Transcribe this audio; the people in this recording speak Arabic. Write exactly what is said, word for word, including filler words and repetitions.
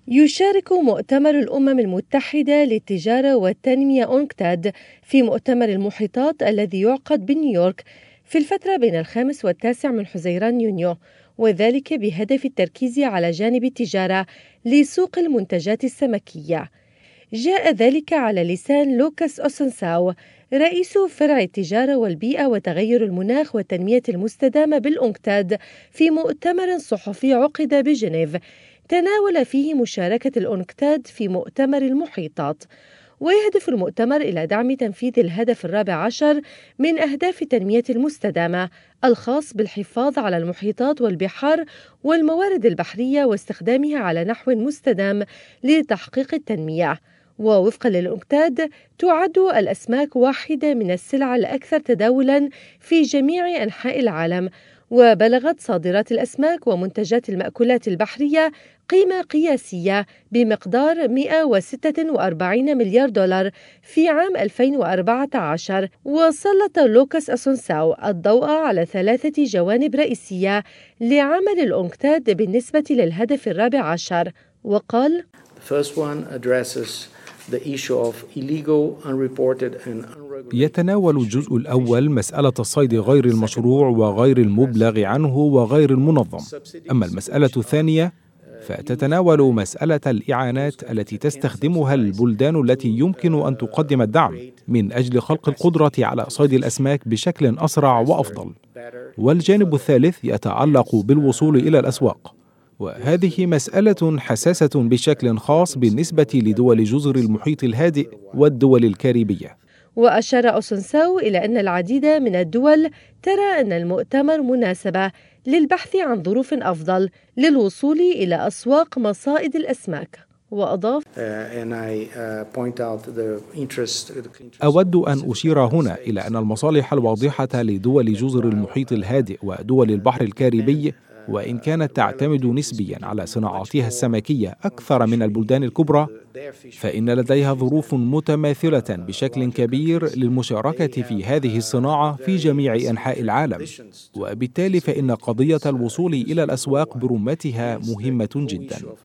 يشارك مؤتمر الأمم المتحدة للتجارة والتنمية أونكتاد في مؤتمر المحيطات الذي يعقد بنيويورك في الفترة بين الخامس والتاسع من حزيران يونيو، وذلك بهدف التركيز على جانب التجارة لسوق المنتجات السمكية. جاء ذلك على لسان لوكاس أوسنساو رئيس فرع التجارة والبيئة وتغير المناخ والتنمية المستدامة بالأونكتاد في مؤتمر صحفي عقد بجنيف تناول فيه مشاركة الأونكتاد في مؤتمر المحيطات. ويهدف المؤتمر إلى دعم تنفيذ الهدف الرابع عشر من أهداف التنمية المستدامة الخاص بالحفاظ على المحيطات والبحار والموارد البحرية واستخدامها على نحو مستدام لتحقيق التنمية. ووفقا للأونكتاد تعد الأسماك واحدة من السلع الأكثر تداولا في جميع أنحاء العالم، وبلغت صادرات الأسماك ومنتجات المأكولات البحرية قيمة قياسية بمقدار مئة وستة وأربعين مليار دولار في عام ألفين وأربعة عشر. وسلط لوكاس أسونساو الضوء على ثلاثة جوانب رئيسية لعمل الأونكتاد بالنسبة للهدف الرابع عشر، وقال: يتناول الجزء الأول مسألة الصيد غير المشروع وغير المبلغ عنه وغير المنظم. أما المسألة الثانية فتتناول مسألة الإعانات التي تستخدمها البلدان التي يمكن أن تقدم الدعم من أجل خلق القدرة على صيد الأسماك بشكل أسرع وأفضل. والجانب الثالث يتعلق بالوصول إلى الأسواق، وهذه مسألة حساسة بشكل خاص بالنسبة لدول جزر المحيط الهادئ والدول الكاريبية. وأشار أوسنساو إلى أن العديد من الدول ترى أن المؤتمر مناسبة للبحث عن ظروف أفضل للوصول إلى أسواق مصائد الأسماك. وأضاف: أود أن أشير هنا إلى أن المصالح الواضحة لدول جزر المحيط الهادئ ودول البحر الكاريبي، وإن كانت تعتمد نسبياً على صناعاتها السمكية أكثر من البلدان الكبرى، فإن لديها ظروف متماثلة بشكل كبير للمشاركة في هذه الصناعة في جميع أنحاء العالم، وبالتالي فإن قضية الوصول إلى الأسواق برمتها مهمة جداً.